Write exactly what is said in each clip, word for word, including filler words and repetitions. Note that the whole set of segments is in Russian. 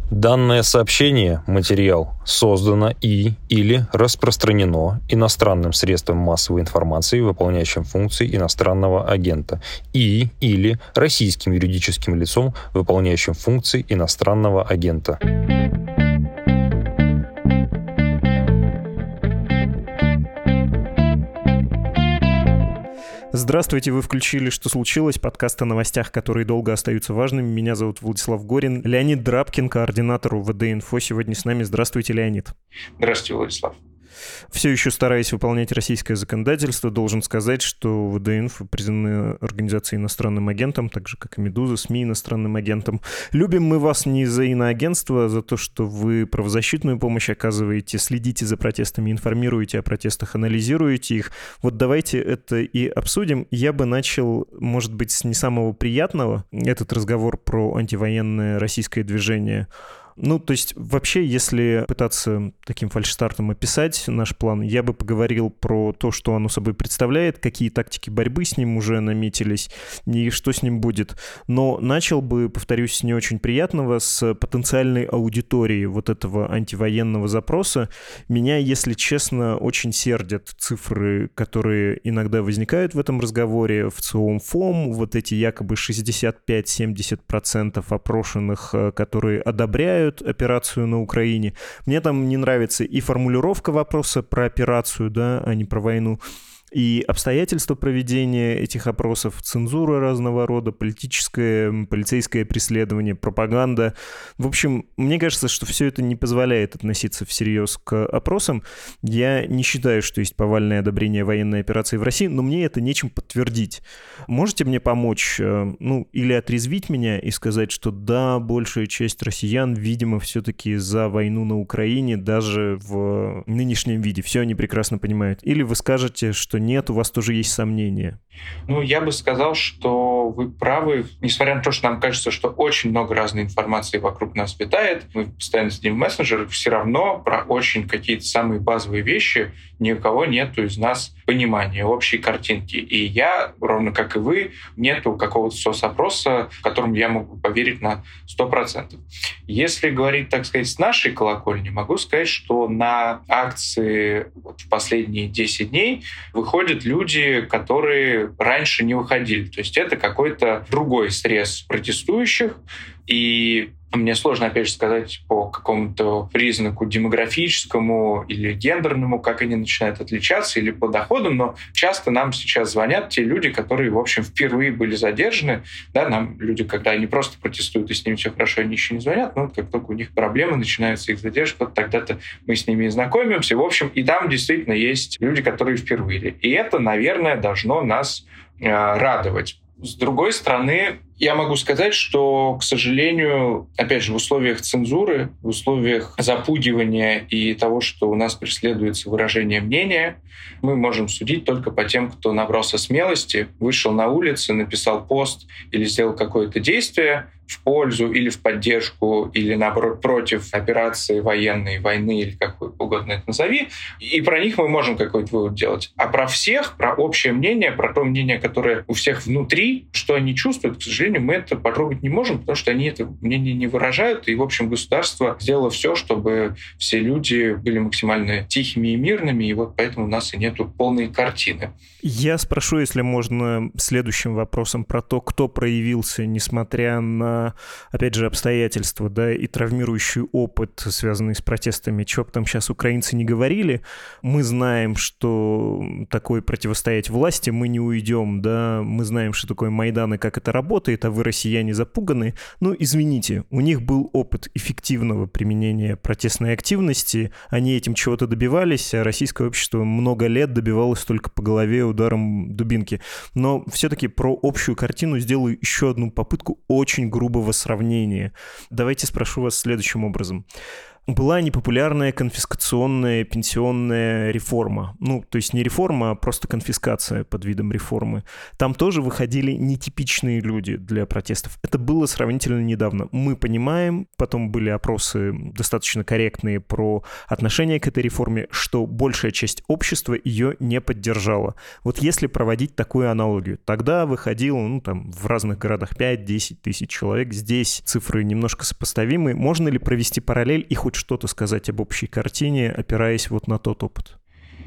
Данное сообщение, материал, создано и или распространено иностранным средством массовой информации, выполняющим функции иностранного агента, и или российским юридическим лицом, выполняющим функции иностранного агента. Здравствуйте, вы включили «Что случилось?» Подкаст о новостях, которые долго остаются важными. Меня зовут Владислав Горин. Леонид Драбкин, координатор УВД-Инфо, сегодня с нами. Здравствуйте, Леонид. Здравствуйте, Владислав. Все еще стараясь выполнять российское законодательство, должен сказать, что УВД-Инфо признаны организацией иностранным агентом, так же, как и «Медуза», СМИ иностранным агентом. Любим мы вас не за иноагентство, а за то, что вы правозащитную помощь оказываете, следите за протестами, информируете о протестах, анализируете их. Вот давайте это и обсудим. Я бы начал, может быть, с не самого приятного. Этот разговор про антивоенное российское движение. Ну, то есть, вообще, если пытаться таким фальшстартом описать наш план, я бы поговорил про то, что оно собой представляет, какие тактики борьбы с ним уже наметились и что с ним будет. Но начал бы, повторюсь, с не очень приятного, с потенциальной аудитории вот этого антивоенного запроса. Меня, если честно, очень сердят цифры, которые иногда возникают в этом разговоре, в ЦИОМ-ФОМ, вот эти якобы шестьдесят пять - семьдесят процентов опрошенных, которые одобряют операцию на Украине. Мне там не нравится и формулировка вопроса про операцию, да, а не про войну, и обстоятельства проведения этих опросов, цензура разного рода, политическое, полицейское преследование, пропаганда. В общем, мне кажется, что все это не позволяет относиться всерьез к опросам. Я не считаю, что есть повальное одобрение военной операции в России, но мне это нечем подтвердить. Можете мне помочь, ну, или отрезвить меня и сказать, что да, большая часть россиян, видимо, все-таки за войну на Украине, даже в нынешнем виде. Все они прекрасно понимают. Или вы скажете, что нет, у вас тоже есть сомнения? Ну, я бы сказал, что вы правы. Несмотря на то, что нам кажется, что очень много разной информации вокруг нас витает, мы постоянно сидим в мессенджерах, все равно про очень какие-то самые базовые вещи ни у кого нету из нас понимания, общей картинки. И я, ровно как и вы, нету какого-то соцопроса, в котором я могу поверить на сто процентов. Если говорить, так сказать, с нашей колокольни, могу сказать, что на акции вот в последние десять дней выходят люди, которые раньше не выходили. То есть это какой-то другой срез протестующих. И мне сложно, опять же, сказать по какому-то признаку демографическому или гендерному, как они начинают отличаться, или по доходам, но часто нам сейчас звонят те люди, которые, в общем, впервые были задержаны. Да, нам люди, когда они просто протестуют, и с ними все хорошо, они еще не звонят, но как только у них проблемы, начинаются их задержки, вот тогда-то мы с ними и знакомимся. В общем, и там действительно есть люди, которые впервые. И это, наверное, должно нас э, радовать. С другой стороны, я могу сказать, что, к сожалению, опять же, в условиях цензуры, в условиях запугивания и того, что у нас преследуется выражение мнения, мы можем судить только по тем, кто набрался смелости, вышел на улицу, написал пост или сделал какое-то действие в пользу или в поддержку, или, наоборот, против операции военной, войны, или как угодно это назови. И про них мы можем какой-то вывод делать. А про всех, про общее мнение, про то мнение, которое у всех внутри, что они чувствуют, к сожалению, мы это потрогать не можем, потому что они это мнение не выражают. И, в общем, государство сделало все, чтобы все люди были максимально тихими и мирными, и вот поэтому у нас и нету полной картины. Я спрошу, если можно, следующим вопросом про то, кто проявился, несмотря на, опять же, обстоятельства, да, и травмирующий опыт, связанный с протестами, чего бы там сейчас украинцы не говорили. Мы знаем, что такое противостоять власти мы не уйдем, да, мы знаем, что такое Майдан и как это работает, а вы, россияне, запуганы. Ну, извините, у них был опыт эффективного применения протестной активности, они этим чего-то добивались, а российское общество много лет добивалось только по голове ударом дубинки. Но все-таки про общую картину сделаю еще одну попытку очень грубого сравнения. Давайте спрошу вас следующим образом. была непопулярная конфискационная пенсионная реформа. Ну, то есть не реформа, а просто конфискация под видом реформы. Там тоже выходили нетипичные люди для протестов. Это было сравнительно недавно. Мы понимаем, потом были опросы достаточно корректные про отношение к этой реформе, что большая часть общества ее не поддержала. Вот если проводить такую аналогию, тогда выходило, ну, там, в разных городах пять-десять тысяч человек. Здесь цифры немножко сопоставимы. Можно ли провести параллель и хоть что-то сказать об общей картине, опираясь вот на тот опыт?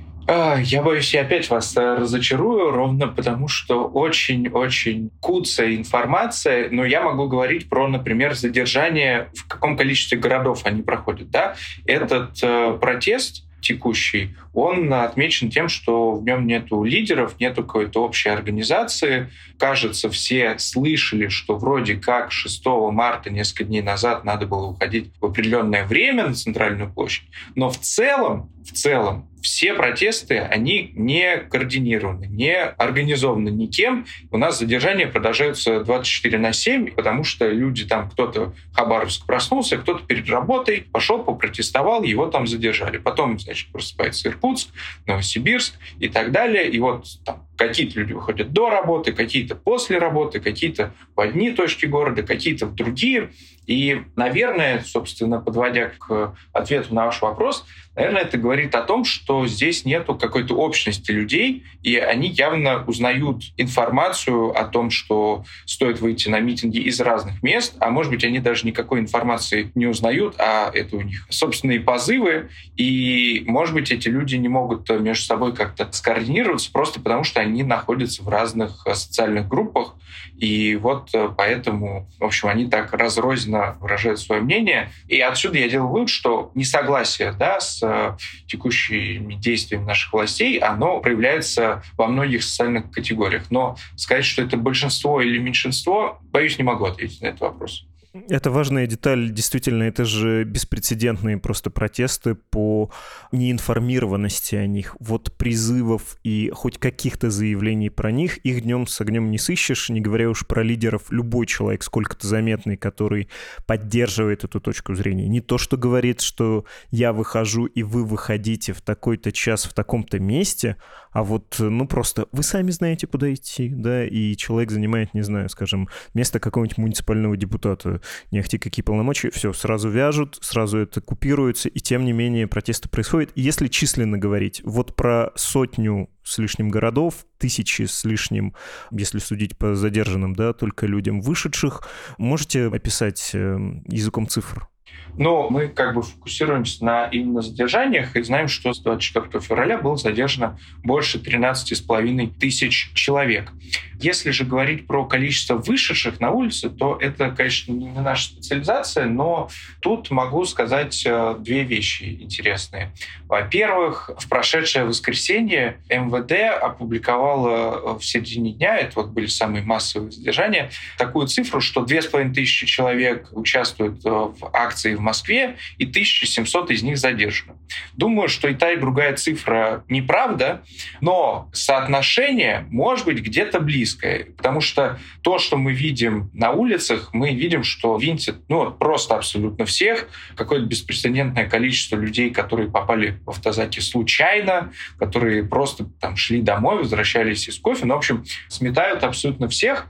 Я боюсь, я опять вас разочарую, ровно потому, что очень-очень куцая информация, но я могу говорить про, например, задержание, в каком количестве городов они проходят. Да? Этот э, протест текущий, он отмечен тем, что в нем нету лидеров, нету какой-то общей организации. Кажется, все слышали, что вроде как шестого марта, несколько дней назад, надо было уходить в определенное время на Центральную площадь. Но в целом, в целом, все протесты, они не координированы, не организованы никем. У нас задержания продолжаются двадцать четыре на семь, потому что люди там, кто-то в Хабаровск проснулся, кто-то перед работой пошел, попротестовал, его там задержали. Потом, значит, просыпается Иркутск, Новосибирск и так далее. И вот там какие-то люди выходят до работы, какие-то после работы, какие-то в одни точки города, какие-то в другие. И, наверное, собственно, подводя к ответу на ваш вопрос, наверное, это говорит о том, что здесь нету какой-то общности людей, и они явно узнают информацию о том, что стоит выйти на митинги из разных мест, а может быть, они даже никакой информации не узнают, а это у них собственные позывы, и, может быть, эти люди не могут между собой как-то скоординироваться просто потому, что они находятся в разных социальных группах, и вот поэтому, в общем, они так разрозненно выражают свое мнение. И отсюда я делаю вывод, что несогласие, да, с текущими действиями наших властей, оно проявляется во многих социальных категориях. Но сказать, что это большинство или меньшинство, боюсь, не могу ответить на этот вопрос. Это важная деталь. Действительно, это же беспрецедентные просто протесты по неинформированности о них. Вот призывов и хоть каких-то заявлений про них, их днем с огнем не сыщешь, не говоря уж про лидеров. Любой человек, сколько-то заметный, который поддерживает эту точку зрения. Не то, что говорит, что я выхожу, и вы выходите в такой-то час в таком-то месте, а вот, ну, просто вы сами знаете, куда идти, да, и человек занимает, не знаю, скажем, место какого-нибудь муниципального депутата, не ахти какие полномочия, все, сразу вяжут, сразу это купируется, и тем не менее протесты происходят. И если численно говорить, вот про сотню с лишним городов, тысячи с лишним, если судить по задержанным, да, только людям вышедших, можете описать языком цифр? Но мы как бы фокусируемся на именно задержаниях и знаем, что с двадцать четвёртого февраля было задержано больше тринадцать с половиной тысяч человек. Если же говорить про количество вышедших на улицы, то это, конечно, не наша специализация, но тут могу сказать две вещи интересные. Во-первых, в прошедшее воскресенье эм вэ дэ опубликовало в середине дня, это вот были самые массовые задержания, такую цифру, что две с половиной тысячи человек участвуют в акции в Москве, и тысяча семьсот из них задержано. Думаю, что и та, и другая цифра неправда, но соотношение может быть где-то близкое, потому что то, что мы видим на улицах, мы видим, что винтит ну, просто абсолютно всех, какое-то беспрецедентное количество людей, которые попали в автозаки случайно, которые просто там шли домой, возвращались из кофе, ну, в общем, сметают абсолютно всех,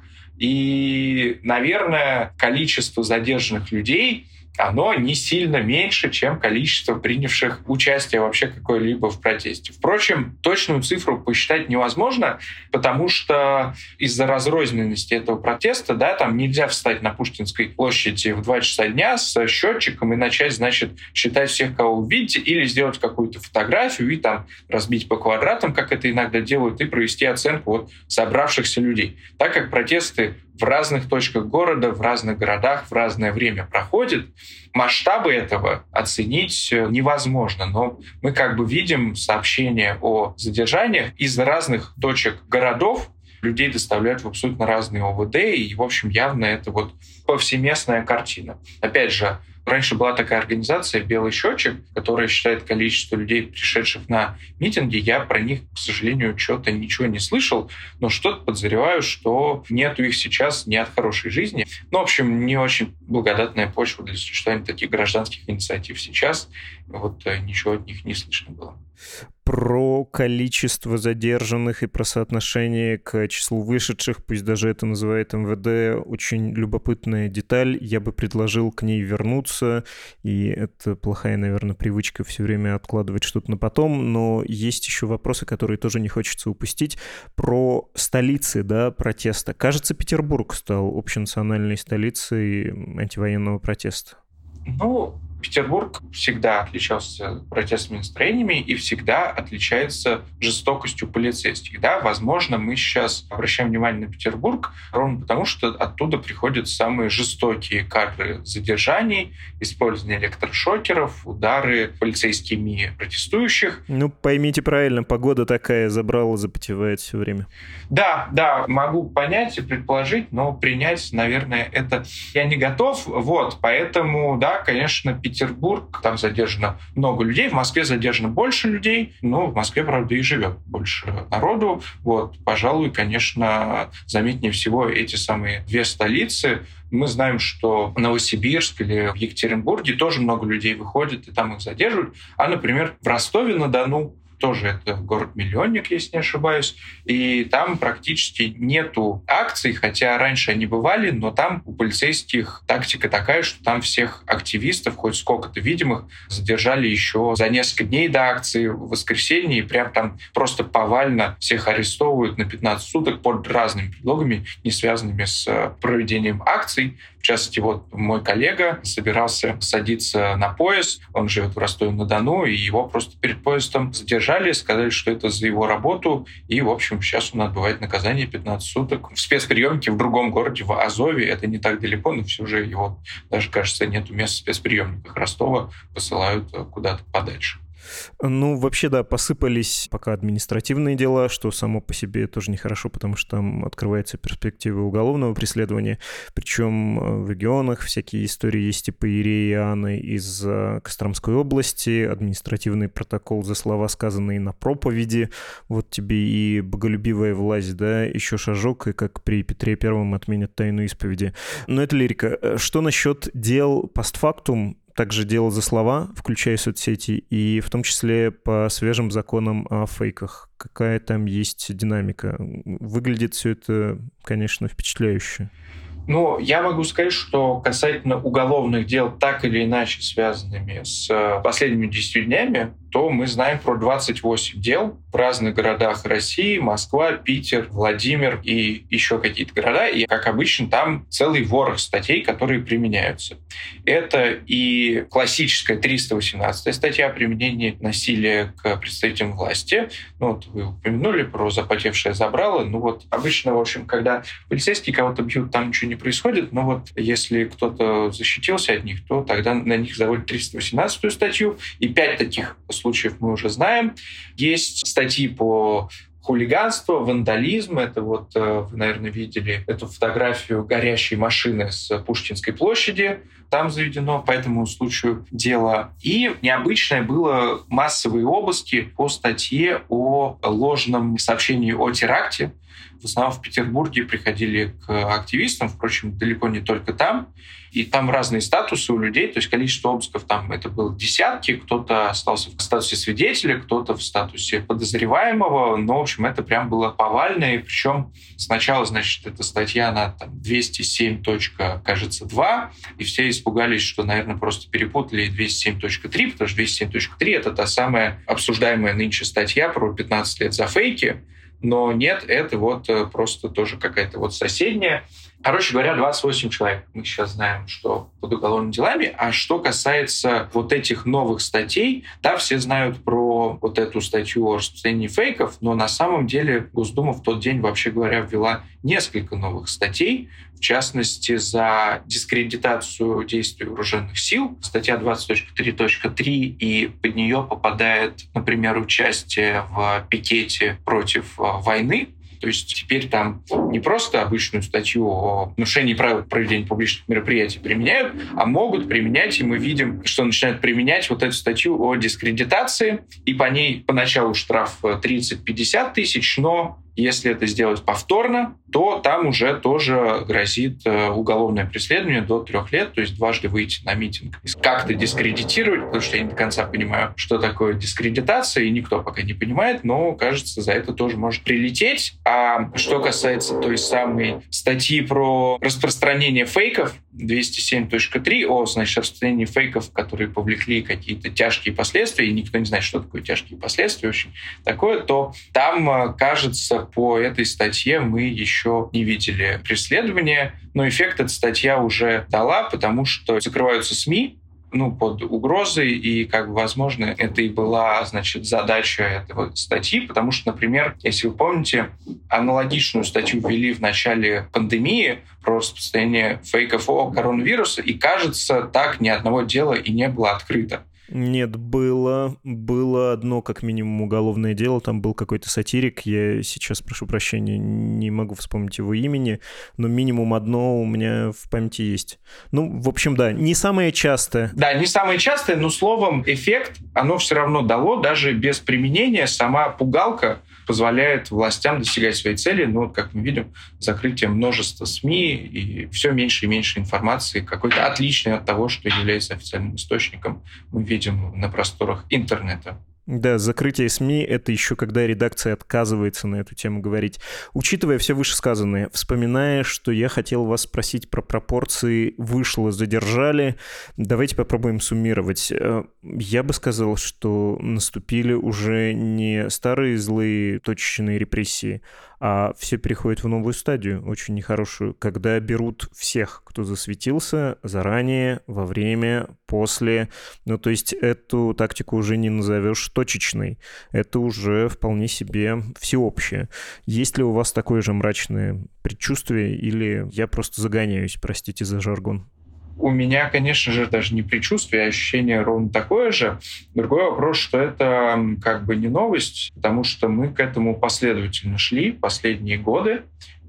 и, наверное, количество задержанных людей оно не сильно меньше, чем количество принявших участие вообще какое-либо в протесте. Впрочем, точную цифру посчитать невозможно, потому что из-за разрозненности этого протеста, да, там нельзя встать на Пушкинской площади в два часа дня с счетчиком и начать, значит, считать всех, кого вы видите, или сделать какую-то фотографию и там разбить по квадратам, как это иногда делают, и провести оценку вот собравшихся людей. Так как протесты в разных точках города, в разных городах в разное время проходят, масштабы этого оценить невозможно. Но мы как бы видим сообщения о задержаниях из разных точек городов, людей доставляют в абсолютно разные ОВД, и, в общем, явно это вот повсеместная картина. Опять же, раньше была такая организация «Белый счетчик», которая считает количество людей, пришедших на митинги. Я про них, к сожалению, что-то ничего не слышал, но что-то подозреваю, что нету их сейчас ни от хорошей жизни. Ну, в общем, не очень благодатная почва для существования таких гражданских инициатив сейчас. Вот ничего от них не слышно было. Про количество задержанных и про соотношение к числу вышедших, пусть даже это называет эм вэ дэ, очень любопытная деталь. Я бы предложил к ней вернуться, и это плохая, наверное, привычка все время откладывать что-то на потом, но есть еще вопросы, которые тоже не хочется упустить. Про столицы, да, протеста. Кажется, Петербург стал общенациональной столицей антивоенного протеста. Ну, Петербург всегда отличался протестными настроениями и всегда отличается жестокостью полицейских. Да, возможно, мы сейчас обращаем внимание на Петербург ровно потому, что оттуда приходят самые жестокие кадры задержаний, использование электрошокеров, удары полицейскими протестующих. Ну, поймите правильно, погода такая, забрала, запотевает все время. Да, да, могу понять и предположить, но принять, наверное, это я не готов. Вот, поэтому, да, конечно, Петербург, там задержано много людей, в Москве задержано больше людей, но в Москве, правда, и живет больше народу. Вот, пожалуй, конечно, заметнее всего эти самые две столицы. Мы знаем, что в Новосибирск или в Екатеринбурге тоже много людей выходит, и там их задерживают. А, например, в Ростове-на-Дону, тоже это город-миллионник, если не ошибаюсь, и там практически нету акций, хотя раньше они бывали, но там у полицейских тактика такая, что там всех активистов, хоть сколько-то видимых, задержали еще за несколько дней до акции в воскресенье, и прям там просто повально всех арестовывают на пятнадцать суток под разными предлогами, не связанными с проведением акций. В частности, вот мой коллега собирался садиться на поезд, он живет в Ростове-на-Дону, и его просто перед поездом задержали, сказали, что это за его работу, и, в общем, сейчас он отбывает наказание пятнадцать суток в спецприемнике в другом городе, в Азове. Это не так далеко, но все же его, даже, кажется, нету места в спецприемниках Ростова, посылают куда-то подальше. Ну, вообще, да, посыпались пока административные дела, что само по себе тоже нехорошо, потому что там открывается перспектива уголовного преследования. Причем в регионах всякие истории есть, типа Иреи и Анны из Костромской области, административный протокол за слова, сказанные на проповеди. Вот тебе и боголюбивая власть, да, еще шажок, и как при Петре Первом отменят тайну исповеди. Но это лирика. Что насчет дел постфактум? Также дело за слова, включая соцсети, и в том числе по свежим законам о фейках. Какая там есть динамика? Выглядит все это, конечно, впечатляюще. Ну, я могу сказать, что касательно уголовных дел, так или иначе связанными с последними десятью днями, то мы знаем про двадцать восемь дел в разных городах России: Москва, Питер, Владимир и еще какие-то города. И, как обычно, там целый ворох статей, которые применяются. Это и классическая триста восемнадцатая статья о применении насилия к представителям власти. Ну, вот вы упомянули про запотевшее забрало. Ну вот обычно, в общем, когда полицейские кого-то бьют, там ничего не происходит. Но вот если кто-то защитился от них, то тогда на них заводят триста восемнадцатую статью. И пять таких случаев мы уже знаем. Есть статьи по хулиганству, вандализм. Это вот вы, наверное, видели эту фотографию горящей машины с Пушкинской площади. Там заведено по этому случаю дело. И необычное было массовые обыски по статье о ложном сообщении о теракте. В основном в Петербурге приходили к активистам, впрочем, далеко не только там. И там разные статусы у людей, то есть количество обысков там это было десятки, кто-то остался в статусе свидетеля, кто-то в статусе подозреваемого, но, в общем, это прям было повально, и причем сначала, значит, эта статья на там, двести семь, кажется, два, и все испугались, что, наверное, просто перепутали двести семь точка три, потому что двести семь точка три — это та самая обсуждаемая нынче статья про пятнадцать лет за фейки, но нет, это вот просто тоже какая-то вот соседняя. Короче говоря, двадцать восемь человек. Мы сейчас знаем, что под уголовными делами. А что касается вот этих новых статей, да, все знают про вот эту статью о распространении фейков, но на самом деле Госдума в тот день, вообще говоря, ввела несколько новых статей, в частности, за дискредитацию действий вооруженных сил. Статья двадцать точка три точка три, и под нее попадает, например, участие в пикете против войны. То есть теперь там не просто обычную статью о нарушении правил проведения публичных мероприятий применяют, а могут применять, и мы видим, что начинают применять вот эту статью о дискредитации, и по ней поначалу штраф тридцать-пятьдесят тысяч, но если это сделать повторно, то там уже тоже грозит уголовное преследование до трех лет, то есть дважды выйти на митинг. Как-то дискредитировать, потому что я не до конца понимаю, что такое дискредитация, и никто пока не понимает, но, кажется, за это тоже может прилететь. А что касается той самой статьи про распространение фейков, двести семь точка три о, значит, распространении фейков, которые повлекли какие-то тяжкие последствия, и никто не знает, что такое тяжкие последствия, очень такое, то там, кажется, по этой статье мы еще не видели преследования, но эффект эта статья уже дала, потому что закрываются СМИ, ну, под угрозой, и, как бы, возможно, это и была, значит, задача этого статьи, потому что, например, если вы помните, аналогичную статью ввели в начале пандемии про распространение фейков о коронавирусе, и, кажется, так ни одного дела и не было открыто. Нет, было, было одно, как минимум, уголовное дело. Там был какой-то сатирик. Я сейчас, прошу прощения, не могу вспомнить его имени, но минимум одно у меня в памяти есть. Ну, в общем, да, не самое частое. Да, не самое частое, но словом, эффект, оно все равно дало, даже без применения. Сама пугалка позволяет властям достигать своей цели. Но, вот, как мы видим, закрытие множества СМИ и все меньше и меньше информации, какой-то отличной от того, что является официальным источником, мы видим на просторах интернета. Да, закрытие СМИ — это еще когда редакция отказывается на эту тему говорить. Учитывая все вышесказанное, вспоминая, что я хотел вас спросить про пропорции «вышло, задержали», давайте попробуем суммировать. Я бы сказал, что наступили уже не старые злые точечные репрессии, а все переходит в новую стадию, очень нехорошую, когда берут всех, кто засветился заранее, во время, после. Ну, то есть эту тактику уже не назовешь точечной. Это уже вполне себе всеобщее. Есть ли у вас такое же мрачное предчувствие, или я просто загоняюсь, простите за жаргон? У меня, конечно же, даже не предчувствие, а ощущение ровно такое же. Другой вопрос, что это как бы не новость, потому что мы к этому последовательно шли последние годы.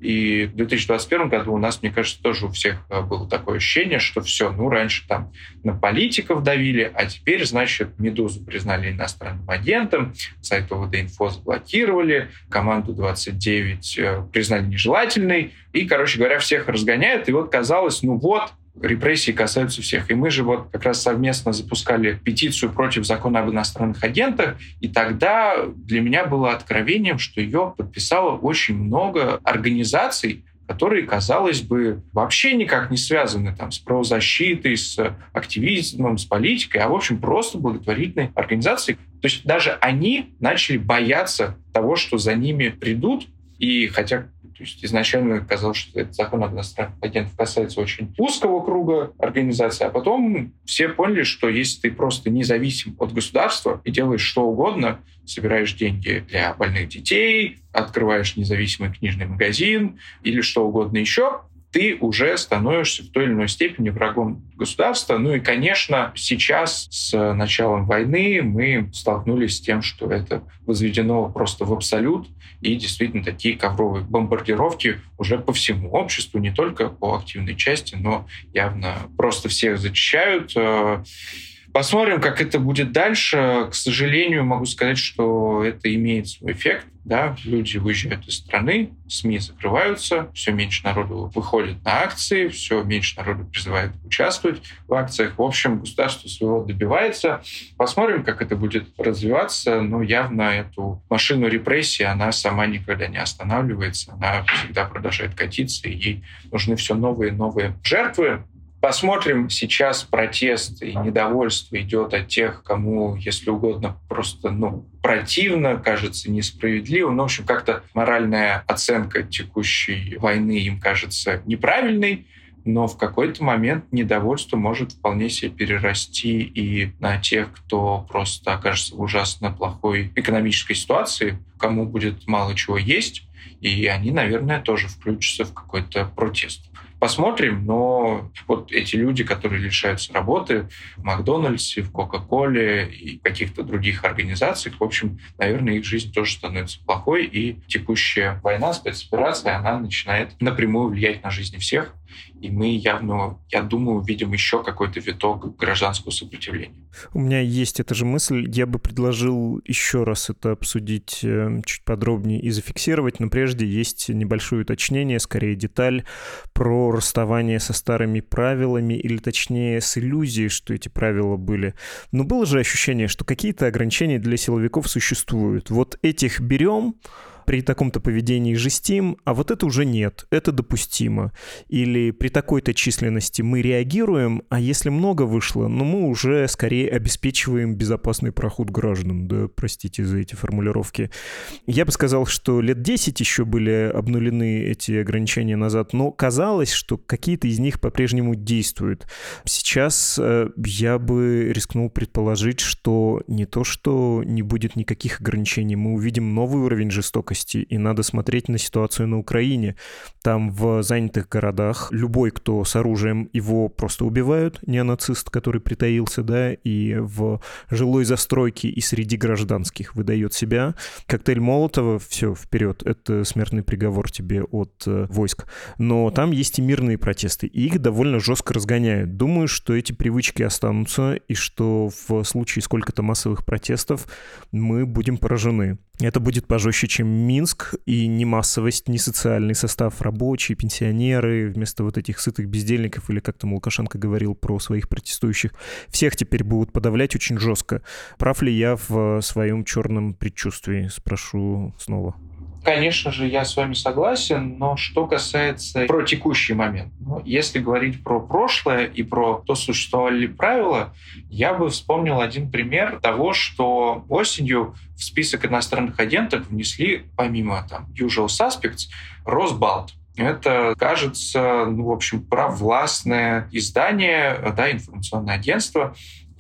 И в две тысячи двадцать первом году у нас, мне кажется, тоже у всех было такое ощущение, что все, ну, раньше там на политиков давили, а теперь, значит, «Медузу» признали иностранным агентом, сайт ОВД-инфо заблокировали, команду двадцать девять признали нежелательной, и, короче говоря, всех разгоняют. И вот казалось, ну вот, репрессии касаются всех. И мы же вот как раз совместно запускали петицию против закона об иностранных агентах, и тогда для меня было откровением, что ее подписало очень много организаций, которые, казалось бы, вообще никак не связаны там, с правозащитой, с активизмом, с политикой, а, в общем, просто благотворительные организации. То есть даже они начали бояться того, что за ними придут, и хотя... То есть изначально казалось, что этот закон об иностранных агентах касается очень узкого круга организаций, а потом все поняли, что если ты просто независим от государства и делаешь что угодно, собираешь деньги для больных детей, открываешь независимый книжный магазин или что угодно еще, ты уже становишься в той или иной степени врагом государства. Ну и, конечно, сейчас с началом войны мы столкнулись с тем, что это возведено просто в абсолют, и действительно такие ковровые бомбардировки уже по всему обществу, не только по активной части, но явно просто всех зачищают. Посмотрим, как это будет дальше. К сожалению, могу сказать, что это имеет свой эффект. Да? Люди выезжают из страны, СМИ закрываются, все меньше народу выходит на акции, все меньше народу призывает участвовать в акциях. В общем, государство своего добивается. Посмотрим, как это будет развиваться. Но явно эту машину репрессий, она сама никогда не останавливается. Она всегда продолжает катиться, и ей нужны все новые и новые жертвы. Посмотрим, сейчас протест и недовольство идет от тех, кому, если угодно, просто ну, противно, кажется несправедливо. Ну, в общем, как-то моральная оценка текущей войны им кажется неправильной, но в какой-то момент недовольство может вполне себе перерасти и на тех, кто просто окажется в ужасно плохой экономической ситуации, кому будет мало чего есть, и они, наверное, тоже включатся в какой-то протест. посмотрим, но вот эти люди, которые лишаются работы в Макдональдсе, в Кока-Коле и каких-то других организациях, в общем, наверное, их жизнь тоже становится плохой, и текущая война, спецоперация, она начинает напрямую влиять на жизни всех, и мы явно, я думаю, видим еще какой-то виток гражданского сопротивления. У меня есть эта же мысль. Я бы предложил еще раз это обсудить чуть подробнее и зафиксировать, но прежде есть небольшое уточнение, скорее деталь, про расставание со старыми правилами, или точнее с иллюзией, что эти правила были. Но было же ощущение, что какие-то ограничения для силовиков существуют. Вот этих берем, при таком-то поведении жестим, а вот это уже нет, это допустимо. Или при такой-то численности мы реагируем, а если много вышло, ну мы уже скорее обеспечиваем безопасный проход граждан, да, простите за эти формулировки. Я бы сказал, что лет десять еще были обнулены эти ограничения назад, но казалось, что какие-то из них по-прежнему действуют. Сейчас э, я бы рискнул предположить, что не то, что не будет никаких ограничений, мы увидим новый уровень жестокости, и надо смотреть на ситуацию на Украине. Там в занятых городах любой, кто с оружием, его просто убивают, неонацист, который притаился, да, и в жилой застройке и среди гражданских выдает себя. Коктейль Молотова, все, вперед, это смертный приговор тебе от э, войск. Но там есть и мирные протесты, и их довольно жестко разгоняют. Думаю, что эти привычки останутся, и что в случае сколько-то массовых протестов мы будем поражены. Это будет пожестче, чем Минск, и ни массовость, ни социальный состав, рабочие, пенсионеры, вместо вот этих сытых бездельников, или как там Лукашенко говорил про своих протестующих, всех теперь будут подавлять очень жестко. Прав ли я в своем черном предчувствии? Спрошу снова. Конечно же, я с вами согласен, но что касается про текущий момент, ну, если говорить про прошлое и про то, существовали ли правила, я бы вспомнил один пример того, что осенью в список иностранных агентов внесли, помимо там usual suspects, Росбалт. Это, кажется, ну, в общем, провластное издание, да, информационное агентство.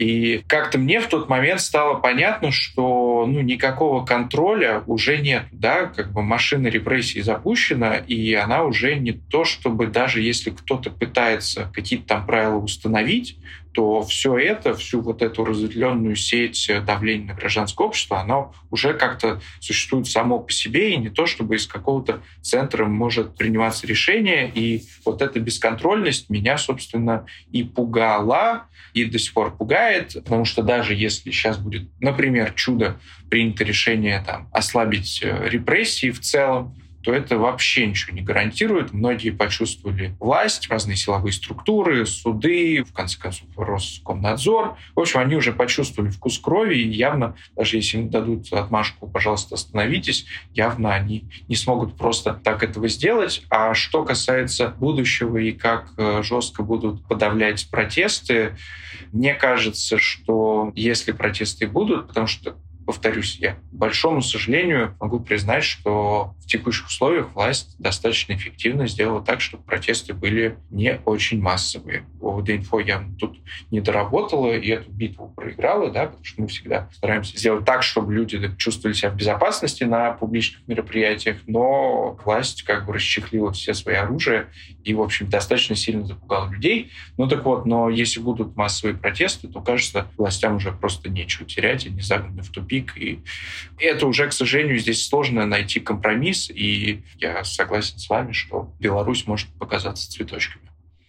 И как-то мне в тот момент стало понятно, что ну, никакого контроля уже нет. Да? Как бы машина репрессий запущена, и она уже не то, чтобы даже если кто-то пытается какие-то там правила установить, то все это, всю вот эту разветвленную сеть давления на гражданское общество, оно уже как-то существует само по себе, и не то, чтобы из какого-то центра может приниматься решение. И вот эта бесконтрольность меня, собственно, и пугала, и до сих пор пугает, потому что даже если сейчас будет, например, чудо, принято решение там, ослабить репрессии в целом, то это вообще ничего не гарантирует. Многие почувствовали власть, разные силовые структуры, суды, в конце концов, Роскомнадзор. В общем, они уже почувствовали вкус крови, и явно, даже если им дадут отмашку, пожалуйста, остановитесь, явно они не смогут просто так этого сделать. А что касается будущего и как жестко будут подавлять протесты, мне кажется, что если протесты будут, потому что повторюсь, я, к большому сожалению, могу признать, что в текущих условиях власть достаточно эффективно сделала так, чтобы протесты были не очень массовые. ОВД-инфо явно тут не доработала и эту битву проиграла, да, потому что мы всегда стараемся сделать так, чтобы люди чувствовали себя в безопасности на публичных мероприятиях, но власть как бы расчехлила все свои оружия и, в общем, достаточно сильно запугала людей. Ну так вот, но если будут массовые протесты, то, кажется, властям уже просто нечего терять, они загнаны в тупик. И это уже, к сожалению, здесь сложно найти компромисс, и я согласен с вами, что Беларусь может показаться цветочками.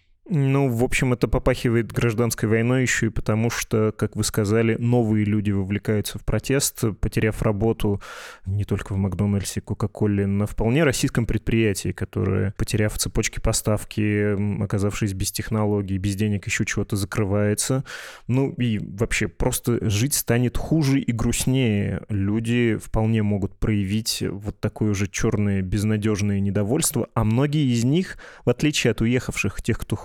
Ну, в общем, это попахивает гражданской войной еще и потому, что, как вы сказали, новые люди вовлекаются в протест, потеряв работу не только в Макдональдсе, Кока-Коле, на вполне российском предприятии, которое, потеряв цепочки поставки, оказавшись без технологий, без денег, еще чего-то закрывается. Ну и вообще просто жить станет хуже и грустнее. Люди вполне могут проявить вот такое же черное, безнадежное недовольство, а многие из них, в отличие от уехавших, тех, кто ходит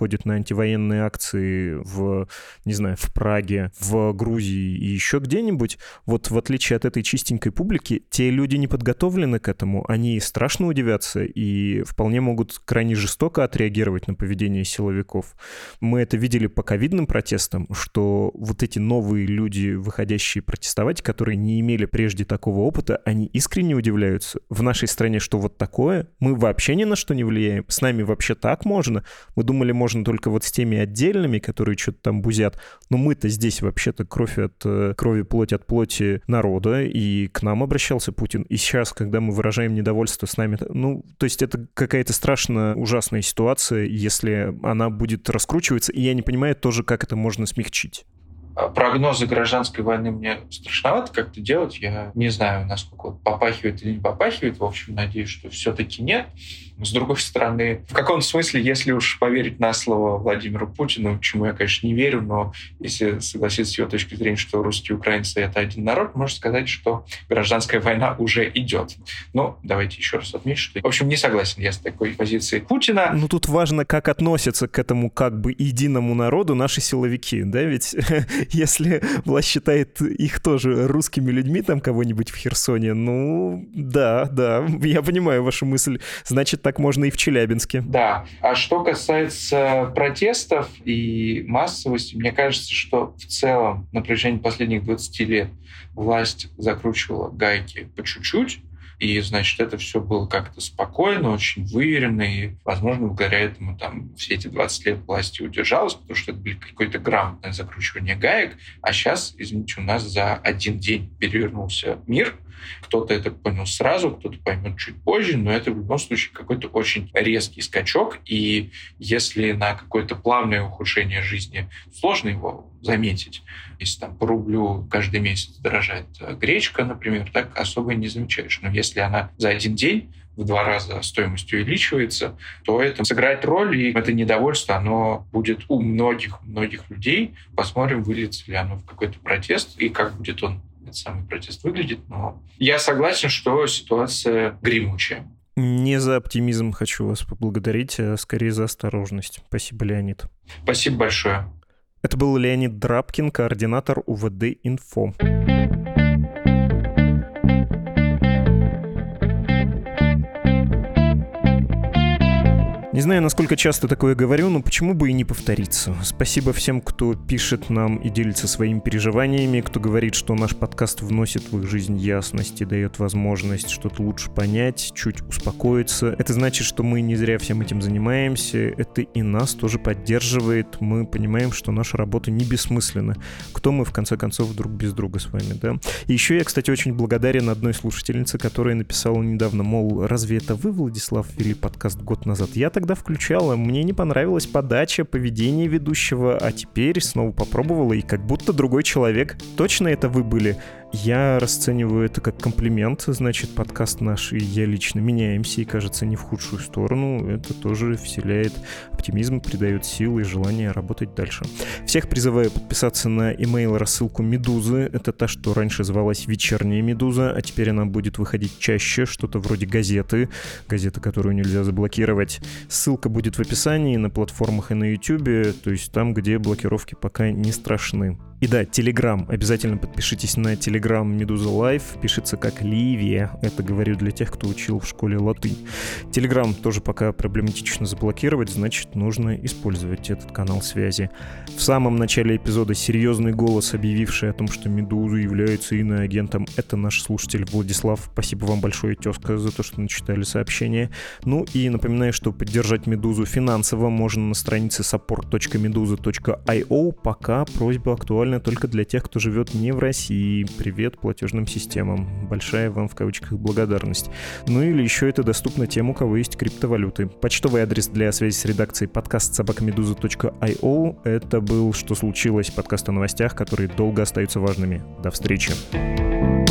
выходит на антивоенные акции в, не знаю, в Праге, в Грузии и еще где-нибудь, вот в отличие от этой чистенькой публики, те люди не подготовлены к этому, они страшно удивятся и вполне могут крайне жестоко отреагировать на поведение силовиков. Мы это видели по ковидным протестам, что вот эти новые люди, выходящие протестовать, которые не имели прежде такого опыта, они искренне удивляются. В нашей стране что вот такое? Мы вообще ни на что не влияем. С нами вообще так можно? Мы думали, можно только вот с теми отдельными, которые что-то там бузят. Но мы-то здесь вообще-то кровь от крови, плоть от плоти народа, и к нам обращался Путин. И сейчас, когда мы выражаем недовольство с нами, ну, то есть это какая-то страшно ужасная ситуация, если она будет раскручиваться, и я не понимаю тоже, как это можно смягчить. Прогнозы гражданской войны мне страшновато как-то делать. Я не знаю, насколько попахивает или не попахивает. В общем, надеюсь, что все-таки нет. С другой стороны, в каком смысле, если уж поверить на слово Владимиру Путину, чему я, конечно, не верю, но если согласиться с его точки зрения, что русские и украинцы — это один народ, можно сказать, что гражданская война уже идет. Но давайте еще раз отмечу, что, в общем, не согласен я с такой позицией Путина. Ну, тут важно, как относятся к этому как бы единому народу наши силовики, да, ведь если власть считает их тоже русскими людьми, там кого-нибудь в Херсоне, ну, да, да, я понимаю вашу мысль, значит, так можно и в Челябинске. Да. А что касается протестов и массовости, мне кажется, что в целом на протяжении последних двадцати лет власть закручивала гайки по чуть-чуть, и, значит, это все было как-то спокойно, очень выверено, и, возможно, благодаря этому там все эти двадцать лет власти удержалась, потому что это было какое-то грамотное закручивание гаек. А сейчас, извините, у нас за один день перевернулся мир. Кто-то это понял сразу, кто-то поймет чуть позже, но это в любом случае какой-то очень резкий скачок. И если на какое-то плавное ухудшение жизни сложно его заметить, если там по рублю каждый месяц дорожает гречка, например, так особо и не замечаешь. Но если она за один день в два раза стоимость увеличивается, то это сыграет роль, и это недовольство, оно будет у многих-многих людей. Посмотрим, выльется ли оно в какой-то протест, и как будет он, этот самый протест, выглядит. Но я согласен, что ситуация гремучая. Не за оптимизм хочу вас поблагодарить, а скорее за осторожность. Спасибо, Леонид. Спасибо большое. Это был Леонид Драбкин, координатор УВД-Инфо. Не знаю, насколько часто такое говорю, но почему бы и не повториться. Спасибо всем, кто пишет нам и делится своими переживаниями, кто говорит, что наш подкаст вносит в их жизнь ясность и дает возможность что-то лучше понять, чуть успокоиться. Это значит, что мы не зря всем этим занимаемся, это и нас тоже поддерживает. Мы понимаем, что наша работа не бессмысленна. Кто мы, в конце концов, друг без друга с вами, да? И еще я, кстати, очень благодарен одной слушательнице, которая написала недавно, мол, разве это вы, Владислав, вели подкаст год назад? Я тогда включала, мне не понравилась подача, поведение ведущего, а теперь снова попробовала, и как будто другой человек. Точно это вы были? Я расцениваю это как комплимент, значит, подкаст наш и я лично меняемся, и, кажется, не в худшую сторону. Это тоже вселяет оптимизм, придает силы и желание работать дальше. Всех призываю подписаться на email-рассылку «Медузы». Это та, что раньше звалась «Вечерняя Медуза», а теперь она будет выходить чаще, что-то вроде газеты, газеты, которую нельзя заблокировать. Ссылка будет в описании, на платформах и на YouTube, то есть там, где блокировки пока не страшны. И да, Telegram. Обязательно подпишитесь на Telegram Медуза Лайв. Пишется как Ливия. Это говорю для тех, кто учил в школе латынь. Telegram тоже пока проблематично заблокировать, значит, нужно использовать этот канал связи. В самом начале эпизода серьезный голос, объявивший о том, что Медуза является иноагентом, это наш слушатель Владислав. Спасибо вам большое, тезка, за то, что начитали сообщение. Ну и напоминаю, что поддержать Медузу финансово можно на странице support точка meduza точка io. Пока просьба актуальна только для тех, кто живет не в России. Привет платежным системам. Большая вам в кавычках благодарность. Ну или еще это доступно тем, у кого есть криптовалюты. Почтовый адрес для связи с редакцией подкаст собака медуза точка io. Это был «Что случилось?» подкаст о новостях, которые долго остаются важными. До встречи.